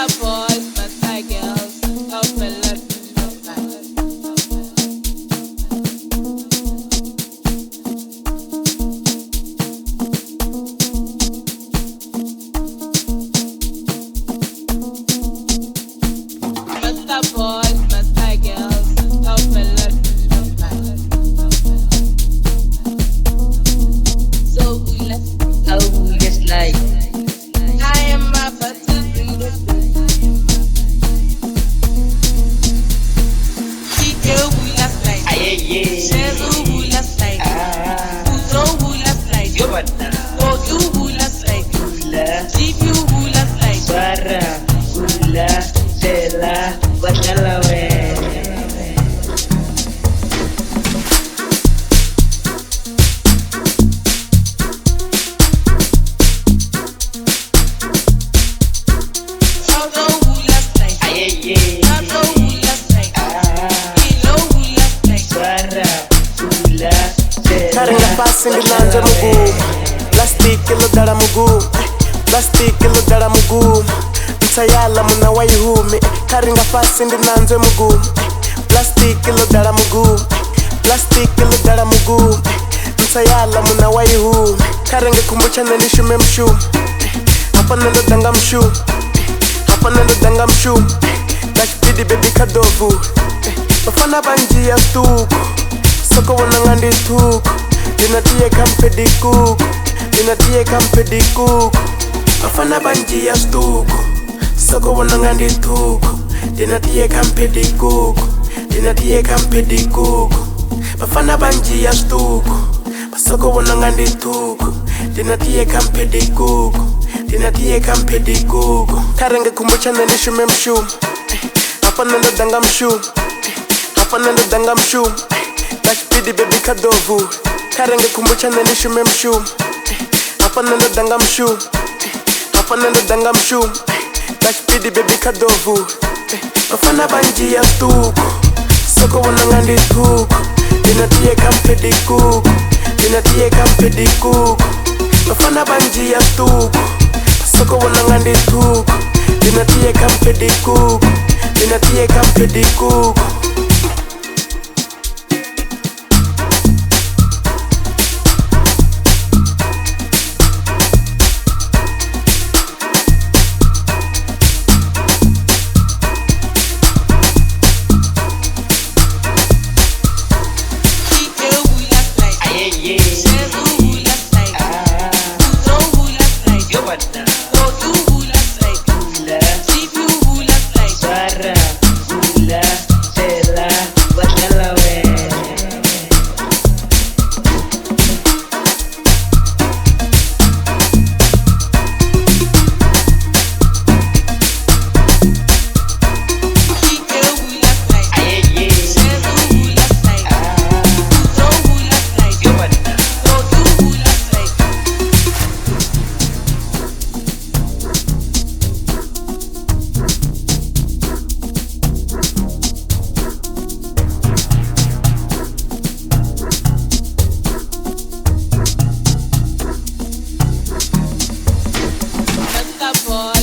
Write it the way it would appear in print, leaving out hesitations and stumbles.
Sayala muna waihumi karinga fasi ndi nanze mugu plastic lo dara mugu plastic lo dara mugu sayala muna waihumi karenge kumbucha nani shume mshu hapa nando danga mshu hapa nando danga mshu dakpidi baby kadovu bafana banji ya stuku soko wana ngandi tuku dinatie kampedi kuku dinatie kampedi kuku bafana banji ya stuku soko wana ngandi tuku dinatie kampedi kuku dinatie kampedi kuku bafana banji ya stuku basoko wana ngandi tuku dinatie kampedi kuku dinatie kampedi kuku karenge kumbucha nani shume mshu hapa nando danga mshu hapa nando danga mshu dakpidi baby kadovu karenge kumbucha nani shume mshu hapa nando danga mshu hapa nando danga mshu dakpidi baby kadovu bafana banji ya stuku soko wana ngandi tuku dinatie kampedi kuku dinatie kampedi kuku bafana banji ya stuku soko wana ngandi tuku dinatie kampedi kuku dinatie kampedi kuku Boy.